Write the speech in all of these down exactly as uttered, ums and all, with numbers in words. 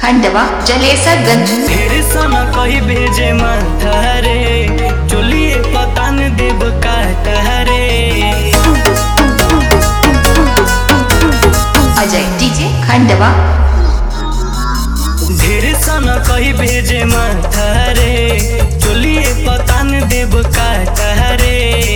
खंडवा जलेसरगंज। ढेर सना कही भेजे माथारे चोलिए पतान देव काटरे। अजय डीजे खंडवा। ढेर सना कही भेजे माथारे चोलिए पतान देव काटरे।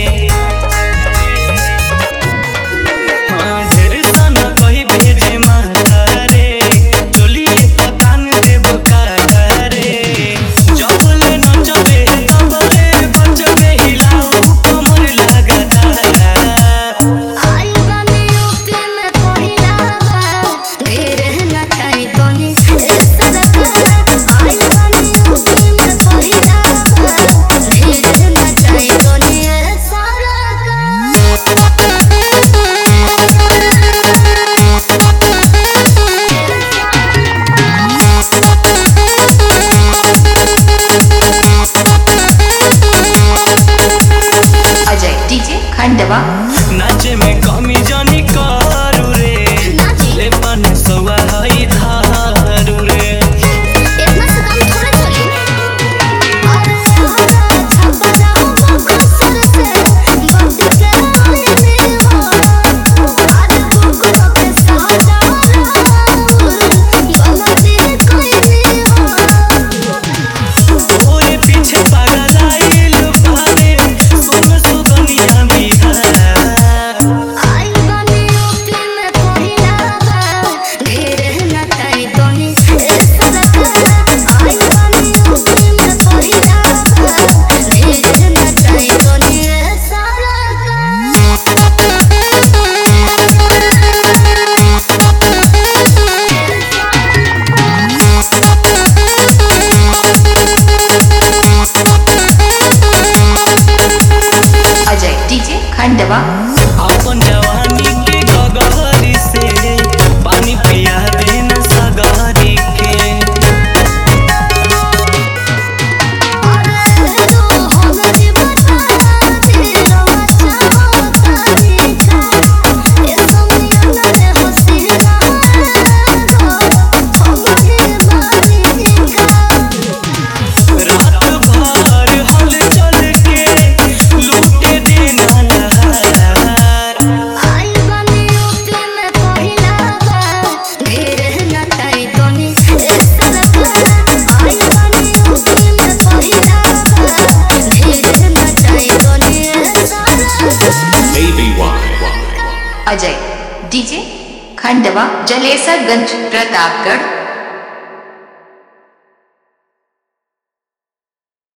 खंडवा नाचे में कमी जानी करू रे ले पान सवा हई धारू रे। इतना से काम थोड़ा चली अरे छप्पा जाओ बक्सर से बट के आए में हो आज बुक पे साजा गलती कोई नहीं हो। ओरे पीछे पागल आइल बारे सुन सुगनिया खंडवा अपन जवानी के गगरी से पानी पिया देना सगारी के। अरे तो हमरी बता दे रवा चाहता था ये समय न हसीना हमरे बानी का रात भर हल चल के लूटे देना अजय डीजे खंडवा जलेसरगंज प्रतापगढ़।